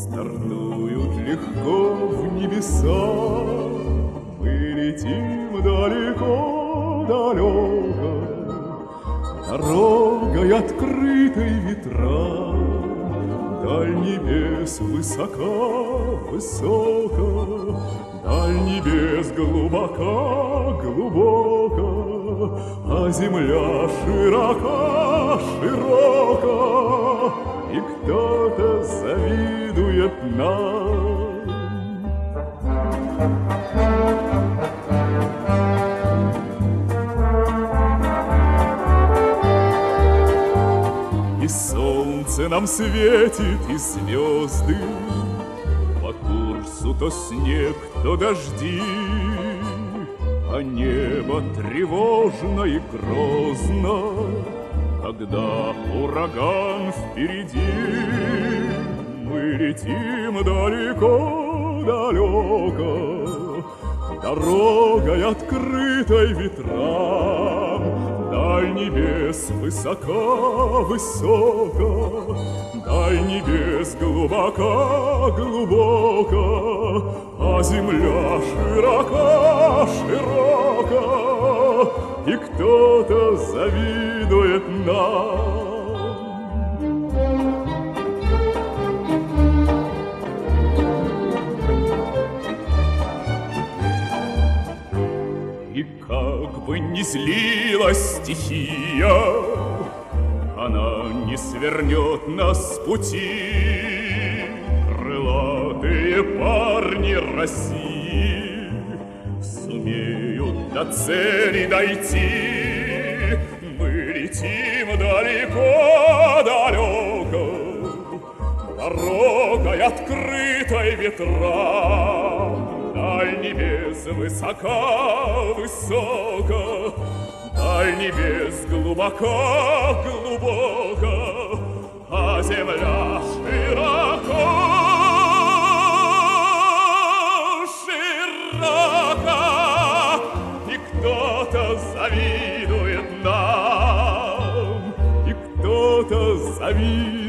Стартуют легко в небеса, мы летим далеко-далеко, дорогой открытой ветрам. Даль небес высока-высоко, даль небес глубока-глубоко, а земля широка-широка, и кто-то завидует нам. И солнце нам светит, и звезды, по курсу то снег, то дожди, а небо тревожно и грозно, когда ураган впереди. Мы летим далеко-далеко, дорогой открытой ветрам. Даль небес высоко-высоко, даль небес глубоко-глубоко, а земля широка-широка, и кто-то завидует нам. И как бы ни злилась стихия, она не свернет нас с пути. Крылатые парни России сумеют до цели дойти. Мы летим далеко-далеко, дорогой открытой ветрам. Даль небес высоко-высоко, даль небес глубоко-глубоко, а земля широко-широко, и кто-то завидует нам, и кто-то завидует.